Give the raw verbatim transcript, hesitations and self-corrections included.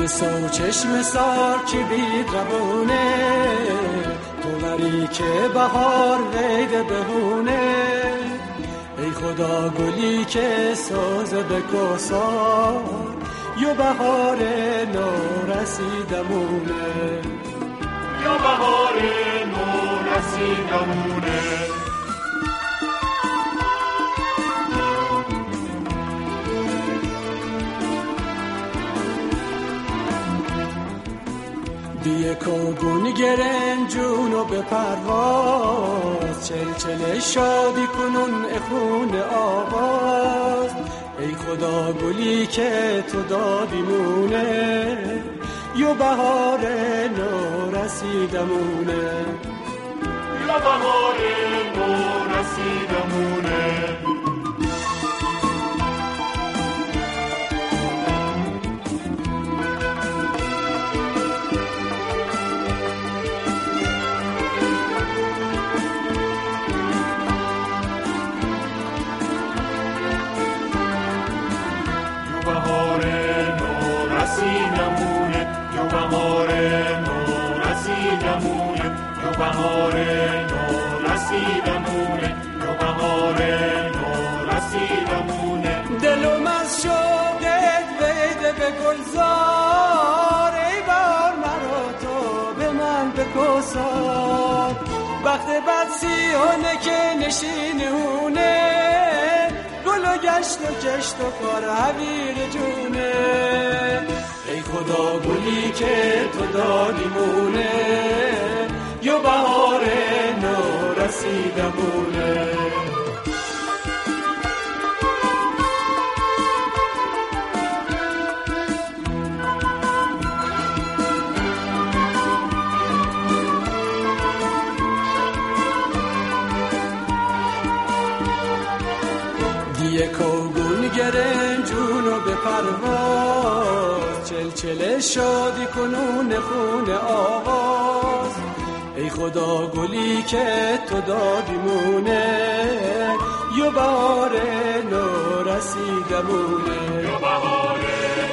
سو چشم سار که بید روونه تو وری که بهار ویده بهونه ای خدا گلی که ساز به کسار یو بهار نو رسیدمونه یو بهار نو رسیدمونه بیه کوگون گرن جونو به پرواز چل چل شادی کنون اخون آواز ای خدا گلی که تو دادیمونه یو بهار نو رسیدمونه یو بهار نو رسیدمونه یو بهار نو رسیدمونه یو بهار نو رسیدمونه یو بهار نو رسیدمونه دلم از شوقت ویده به گلزار ای بار مرا تو به من به کسار وقت بد سیانه که نشینونه گل و گشت و کشت و کار حویر جونه ای خدا گلی که تو دادیمونه یو بهار نو رسیدمونه دیه کوگون گرن جونو به پرواز چل چل شادی کنون خون آواز ای خدا گلی که تو دادیمونه یو بهار نو رسیدمونه یو بهار